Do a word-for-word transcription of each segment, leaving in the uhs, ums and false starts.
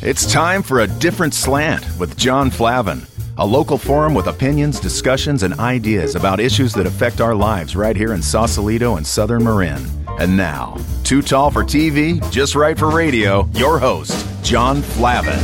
It's time for A Different Slant with John Flavin, a local forum with opinions, discussions, and ideas about issues that affect our lives right here in Sausalito and Southern Marin. And now, too tall for T V, just right for radio, your host, John Flavin.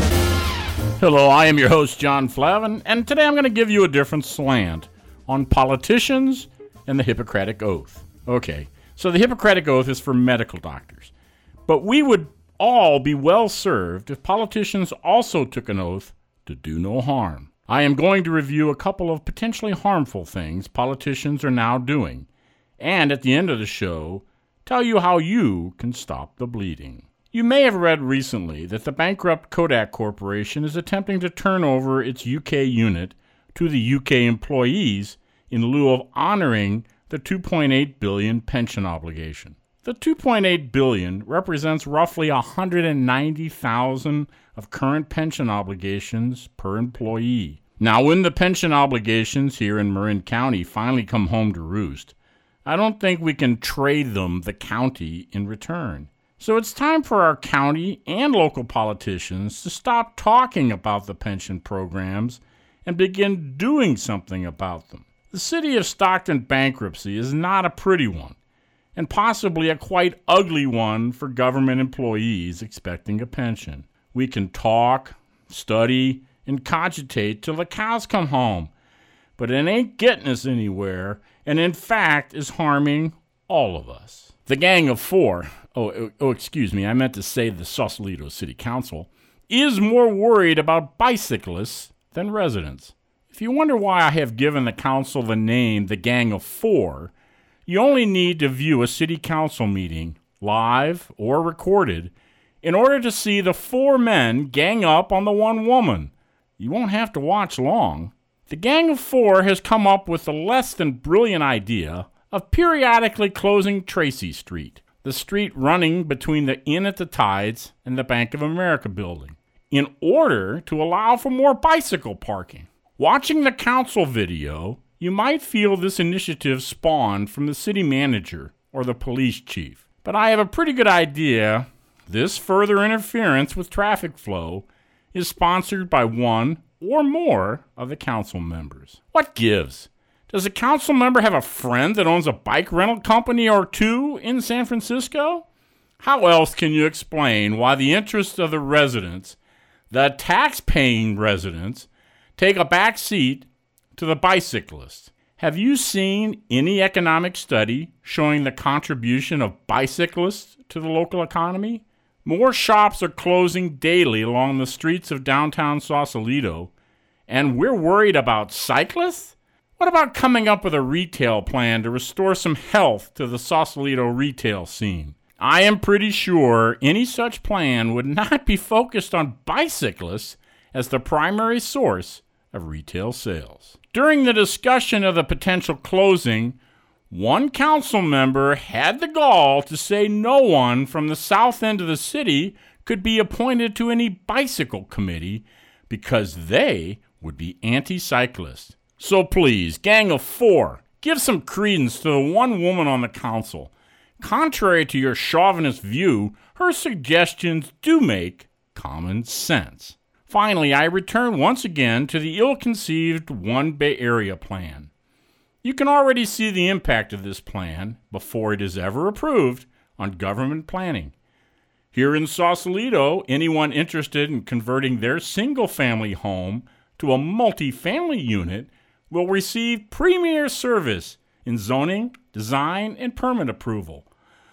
Hello, I am your host, John Flavin, and today I'm going to give you a different slant on politicians and the Hippocratic Oath. Okay, so the Hippocratic Oath is for medical doctors, but we would all be well served if politicians also took an oath to do no harm. I am going to review a couple of potentially harmful things politicians are now doing, and at the end of the show, tell you how you can stop the bleeding. You may have read recently that the bankrupt Kodak Corporation is attempting to turn over its U K unit to the U K employees in lieu of honoring the two point eight billion dollars pension obligation. The two point eight billion dollars represents roughly one hundred ninety thousand of current pension obligations per employee. Now, when the pension obligations here in Marin County finally come home to roost, I don't think we can trade them the county in return. So it's time for our county and local politicians to stop talking about the pension programs and begin doing something about them. The city of Stockton bankruptcy is not a pretty one, and possibly a quite ugly one for government employees expecting a pension. We can talk, study, and cogitate till the cows come home, but it ain't getting us anywhere, and in fact is harming all of us. The Gang of Four, oh, oh excuse me, I meant to say the Sausalito City Council, is more worried about bicyclists than residents. If you wonder why I have given the council the name the Gang of Four, you only need to view a city council meeting, live or recorded, in order to see the four men gang up on the one woman. You won't have to watch long. The Gang of Four has come up with the less than brilliant idea of periodically closing Tracy Street, the street running between the Inn at the Tides and the Bank of America building, in order to allow for more bicycle parking. Watching the council video, you might feel this initiative spawned from the city manager or the police chief. But I have a pretty good idea this further interference with traffic flow is sponsored by one or more of the council members. What gives? Does a council member have a friend that owns a bike rental company or two in San Francisco? How else can you explain why the interests of the residents, the tax-paying residents, take a back seat to the bicyclists? Have you seen any economic study showing the contribution of bicyclists to the local economy? More shops are closing daily along the streets of downtown Sausalito, and we're worried about cyclists? What about coming up with a retail plan to restore some health to the Sausalito retail scene? I am pretty sure any such plan would not be focused on bicyclists as the primary source of retail sales. During the discussion of the potential closing, one council member had the gall to say no one from the south end of the city could be appointed to any bicycle committee because they would be anti-cyclists. So please, Gang of Four, give some credence to the one woman on the council. Contrary to your chauvinist view, her suggestions do make common sense. Finally, I return once again to the ill-conceived One Bay Area plan. You can already see the impact of this plan, before it is ever approved, on government planning. Here in Sausalito, anyone interested in converting their single-family home to a multi-family unit will receive premier service in zoning, design, and permit approval.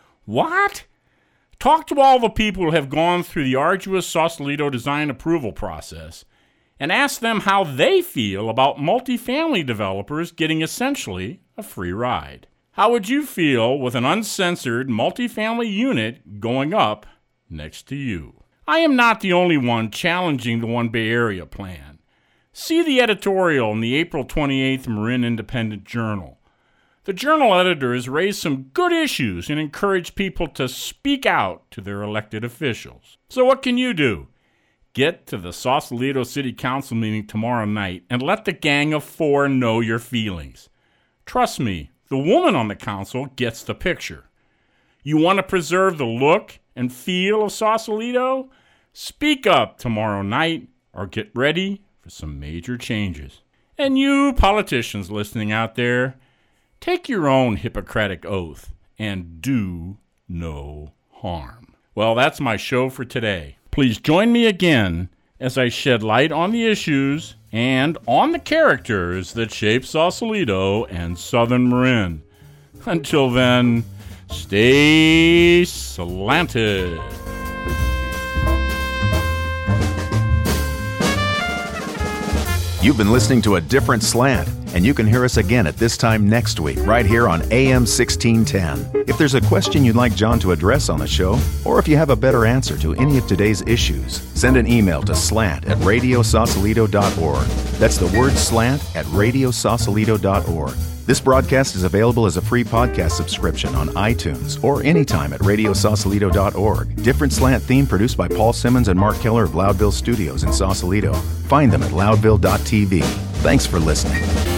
What? Talk to all the people who have gone through the arduous Sausalito design approval process and ask them how they feel about multifamily developers getting essentially a free ride. How would you feel with an uncensored multifamily unit going up next to you? I am not the only one challenging the One Bay Area plan. See the editorial in the April twenty-eighth Marin Independent Journal. The journal editors raised some good issues and encouraged people to speak out to their elected officials. So what can you do? Get to the Sausalito City Council meeting tomorrow night and let the Gang of Four know your feelings. Trust me, the woman on the council gets the picture. You want to preserve the look and feel of Sausalito? Speak up tomorrow night or get ready for some major changes. And you politicians listening out there, take your own Hippocratic oath and do no harm. Well, that's my show for today. Please join me again as I shed light on the issues and on the characters that shape Sausalito and Southern Marin. Until then, stay slanted. You've been listening to A Different Slant, and you can hear us again at this time next week, right here on A M sixteen ten. If there's a question you'd like John to address on the show, or if you have a better answer to any of today's issues, send an email to slant at radio sausalito dot org. That's the word slant at radio sausalito dot org. This broadcast is available as a free podcast subscription on iTunes or anytime at radio sausalito dot org. Different Slant theme produced by Paul Simmons and Mark Keller of Loudville Studios in Sausalito. Find them at loudville dot t v. Thanks for listening.